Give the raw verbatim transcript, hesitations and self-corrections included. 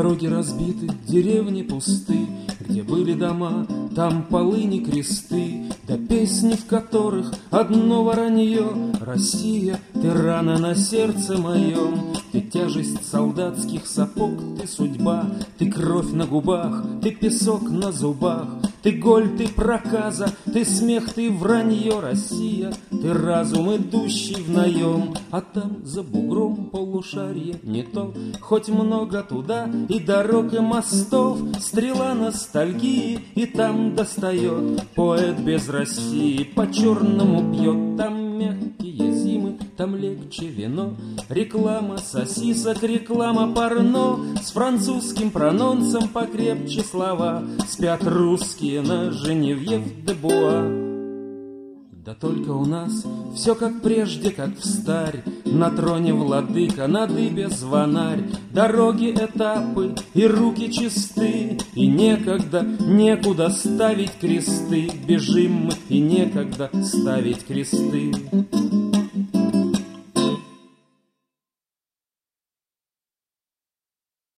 Дороги разбиты, деревни пусты, где были дома, там полыни кресты, да песни, в которых одно воронье. Россия, ты рана на сердце моем, ты тяжесть солдатских сапог, ты судьба, ты кровь на губах, ты песок на зубах, ты голь, ты проказа, ты смех, ты вранье. Россия, ты разум, идущий в наем, а там за бугром полушарье не то, хоть много туда и дорог, и мостов, стрела ностальгии и там достает. Поэт без России по-черному бьет, там мягкие зимы, там легче вино, реклама сосисок, реклама порно, с французским прононсом покрепче слова, спят русские на Женевьев де Буа. Да только у нас все как прежде, как встарь, на троне владыка, на дыбе звонарь, дороги, этапы и руки чисты, и некогда, некуда ставить кресты, бежим мы, и некогда ставить кресты.